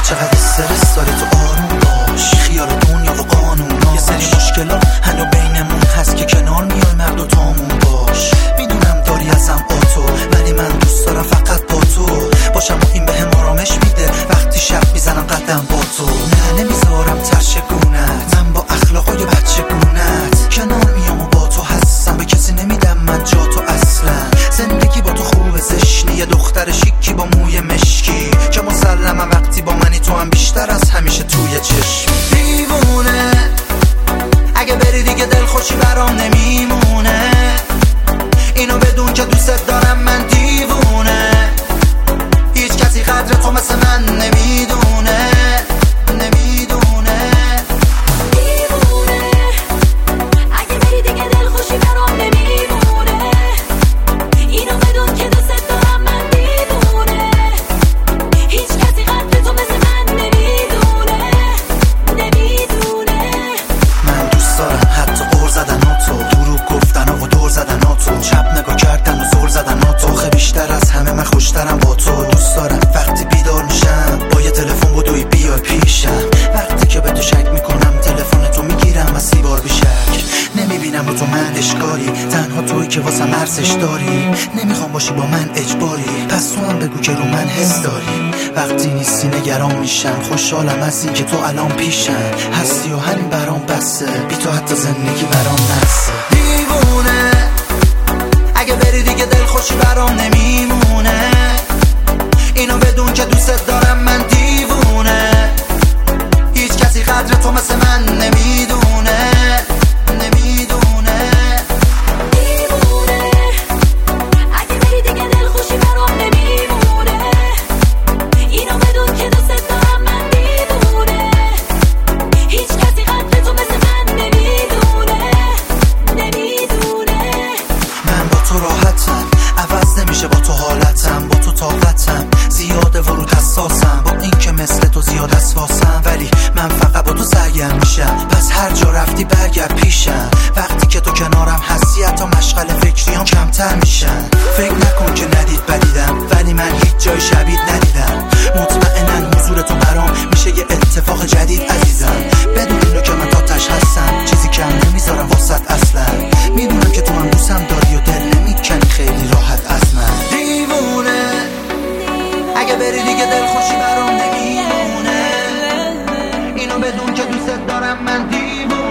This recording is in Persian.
چقدر استرس داری تو آروم باش، خیال دنیا و قانون یه سری مشکلات هنو بینمون هست که کنار میای مرد و تامون باش. میدونم داری ازم آتو، ولی من دوست دارم فقط با تو باشم و این بهم آرامش میده وقتی شب میزنم قدم با تو. نه نمیذارم ترشگونت، من با اخلاقای بچه گونت کنار میام و با تو هستم، به کسی نمیدم من جا تو اصلا. زندگی با تو خوبه زشنی، یه دختر شیکی با موی مشکی که مسلمم وقتی با منی تو هم بیشتر از همیشه توی چشم. دیوونه اگه بری دیگه دلخوشی برام نمیمونه، اینو بدون که دوست دارم من دیوونه، هیچ کسی قدر تو مثل من نمیدونه نمیدونه. دیوونه اگه بری دیگه دلخوشی برام نمیمونه، اینو بدون که دوست دارم من دیوونه، هیچ کسی قدر تو مثل من نمیدونه نمیدونه. من دوست دارم حتی قول زدن ها تو، دروغ گفتن و دور زدن ها تو، چپ نگاه کردن و زور زدن ها تو، خیلی بیشتر از همه من خوشترم با تو. دوست دارم وقتی بیدار میشم با یه تلفن بدوی بیای پیشم، وقتی که به تو شک میکنم تلفن تو میگیرم و 30 بار بیشک. نمیبینم رو تو من اشکالی، تنها تویی که واسم ارزش داری، نمیخوام باشی با من اجباری، پس تو هم بگو که رو من حس داری. وقتی نیستی نگران میشم، خوشحالم از این که تو الان پیشم هستی و همین برام بسه، بی تو حتی زندگی برام نسه. دیوونه اگه بری دیگه دلخوشی برام نمیمونه، اینو بدون که دوست دارم من دیوونه، هیچ کسی قدر تو مثل من نمیدونه نمیدونه. دیوونه اگه بری دیگه دلخوشی برام نمیمونه، اینو بدون که دوست دارم من دیوونه، هیچ کسی قدر تو مثل من نمیدونه نمیدونه. من با تو راحتم، عوض نمیشه با تو حالتم، با تو طاقتم زیاده و رو حساسم، با این که مثل تو زیاد اسواسم، ولی من فقط با تو سرگرم میشم، پس هر جا رفتی برگرد پیشم. وقتی که تو کنارم هستی حتی مشغل فکریام کمتر میشن. فکر نکن که ندید بدیدم، ولی من هیچ جای شبیه ندیدم، مطمئنن حضور تو برام میشه یه اتفاق جدید عزیزم. بدون اینو که من تاتش هستم، چیزی کم نمیذارم واسط اصلا، میدونم که تو هم دوستم داری و دل نمیکنی خیلی راحت از من. دیوونه اگه بری دیگه دلخوشی برام نمیمونه، اینو بدون که دوست دارم من دیوونه.